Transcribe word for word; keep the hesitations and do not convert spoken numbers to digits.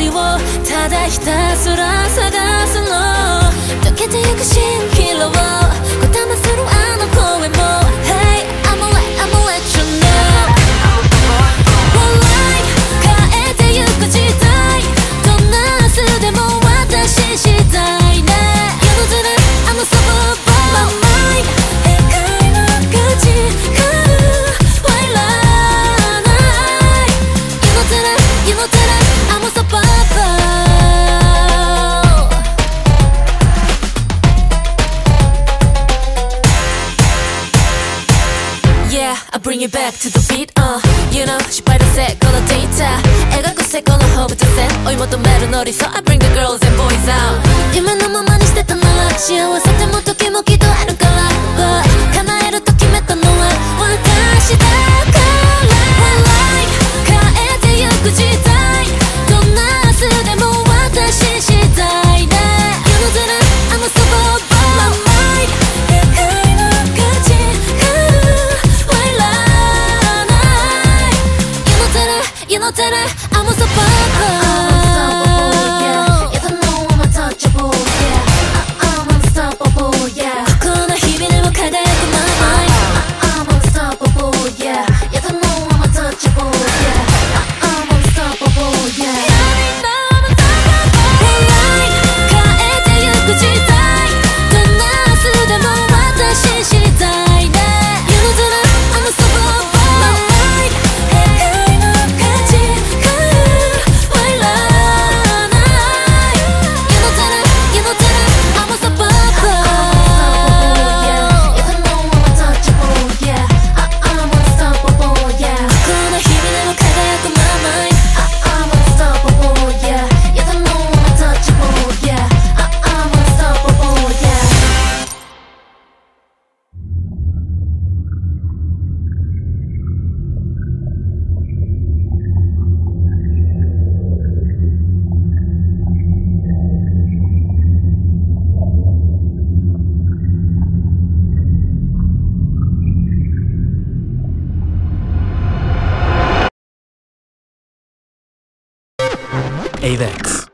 をただひたすら探すの。溶けてゆく蜃気楼をこだまするあの声も Hey I'ma let, I'ma let you know Alright 変えてゆく時代どんな明日でも私次第ね。夜空あのそばを My mind 世界の価値観はいらない You know that I, you know that I I'm a survivor Yeah, I bring you back to the beat, uh You know, 失敗だせ、このデータ描くせこの放物線追い求めるの理想 I bring the girls and boys out 夢のままにしてたなら幸せでも時もきっとあるから、uh, 叶えると決めたのは私だから Alright 変えてゆく時代どんな明日でも私次第ね。You know that I'm a survivor My mind 世界の価値観You know that I, I'm a survivor I'm unstoppable, yeah You don't know I'm untouchable, yeah I'm unstoppable, yeah ここの日々でも輝く my mind I'm unstoppable, yeah You don't know I'm untouchable, yeah I'm unstoppable, yeah Alright 変えてゆく時代どんな明日でも私次第ね。You know that I'm unstoppable My mind 世界の A V E X